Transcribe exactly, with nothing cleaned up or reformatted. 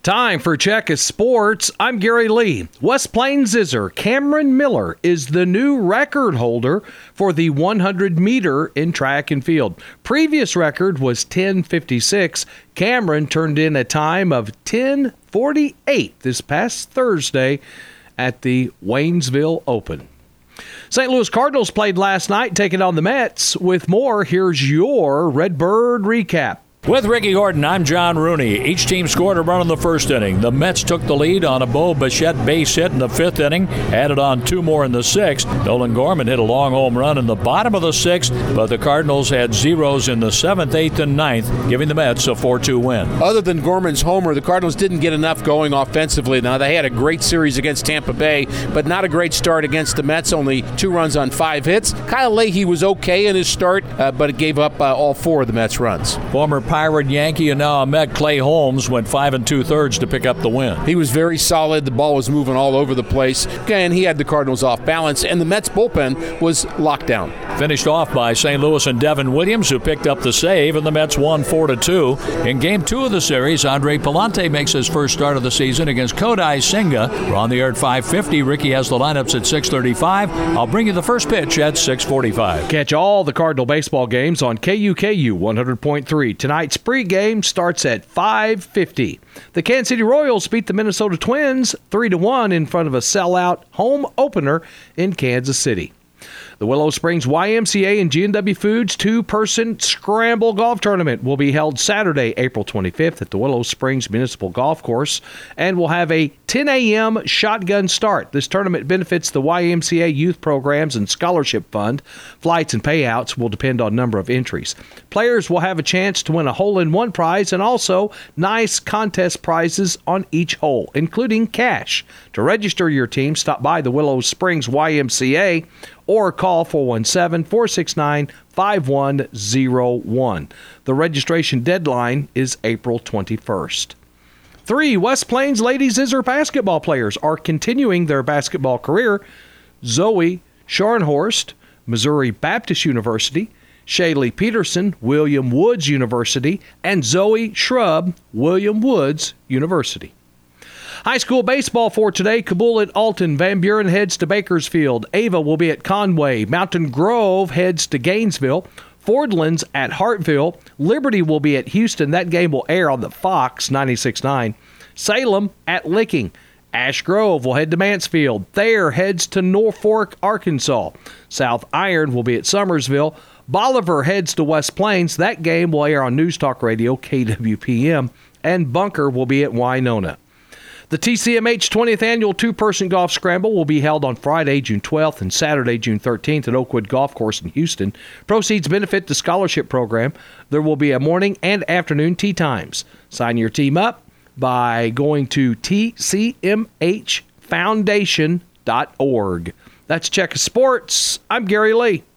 Time for Check of Sports. I'm Gary Lee. West Plains Zizzer Cameron Miller is the new record holder for the one hundred meter in track and field. Previous record was ten fifty-six. Cameron turned in a time of ten forty-eight this past Thursday at the Waynesville Open. Saint Louis Cardinals played last night, taking on the Mets. With more, here's your Redbird recap. With Ricky Horton, I'm John Rooney. Each team scored a run in the first inning. The Mets took the lead on a Bo Bichette base hit in the fifth inning, added on two more in the sixth. Nolan Gorman hit a long home run in the bottom of the sixth, but the Cardinals had zeros in the seventh, eighth, and ninth, giving the Mets a four two win. Other than Gorman's homer, the Cardinals didn't get enough going offensively. Now, they had a great series against Tampa Bay, but not a great start against the Mets. Only two runs on five hits. Kyle Leahy was okay in his start, uh, but it gave up uh, all four of the Mets' runs. Former Pirate, Yankee, and now a Met, Clay Holmes went five and two-thirds to pick up the win. He was very solid. The ball was moving all over the place. And he had the Cardinals off balance, and the Mets bullpen was locked down. Finished off by Saint Louis and Devin Williams, who picked up the save, and the Mets won four to two. In Game two of the series, Andre Palante makes his first start of the season against Kodai Senga. We're on the air at five fifty. Ricky has the lineups at six thirty-five. I'll bring you the first pitch at six forty-five. Catch all the Cardinal baseball games on K U K U one hundred point three. Tonight's pregame starts at five fifty. The Kansas City Royals beat the Minnesota Twins three to one in front of a sellout home opener in Kansas City. The Willow Springs Y M C A and G and W Foods two-person scramble golf tournament will be held Saturday, April twenty-fifth at the Willow Springs Municipal Golf Course and will have a ten a.m. shotgun start. This tournament benefits the Y M C A Youth Programs and Scholarship Fund. Flights and payouts will depend on number of entries. Players will have a chance to win a hole-in-one prize and also nice contest prizes on each hole, including cash. To register your team, stop by the Willow Springs Y M C A or call four one seven, four six nine, five one zero one. The registration deadline is April twenty-first. Three West Plains Lady Zizzer basketball players are continuing their basketball career. Zoe Scharnhorst, Missouri Baptist University; Shaylee Peterson, William Woods University; and Zoe Shrub, William Woods University. High school baseball for today. Kabul at Alton. Van Buren heads to Bakersfield. Ava will be at Conway. Mountain Grove heads to Gainesville. Fordlands at Hartville. Liberty will be at Houston. That game will air on the Fox ninety-six point nine. Salem at Licking. Ash Grove will head to Mansfield. Thayer heads to Norfolk, Arkansas. South Iron will be at Summersville. Bolivar heads to West Plains. That game will air on News Talk Radio, K W P M. And Bunker will be at Winona. The T C M H twentieth Annual Two-Person Golf Scramble will be held on Friday, June twelfth and Saturday, June thirteenth at Oakwood Golf Course in Houston. Proceeds benefit the scholarship program. There will be a morning and afternoon tee times. Sign your team up by going to T C M H foundation dot org. That's Check of Sports. I'm Gary Lee.